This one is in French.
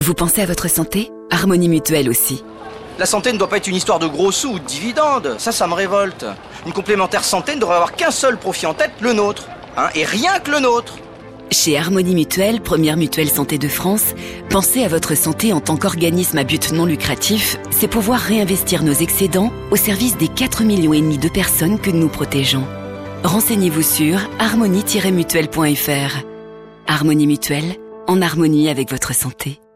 Vous pensez à votre santé? Harmonie Mutuelle aussi. La santé ne doit pas être une histoire de gros sous ou de dividendes. Ça me révolte. Une complémentaire santé ne devrait avoir qu'un seul profit en tête, le nôtre. Et rien que le nôtre. Chez Harmonie Mutuelle, première mutuelle santé de France, penser à votre santé en tant qu'organisme à but non lucratif, c'est pouvoir réinvestir nos excédents au service des 4,5 millions de personnes que nous protégeons. Renseignez-vous sur harmonie-mutuelle.fr. Harmonie Mutuelle, en harmonie avec votre santé.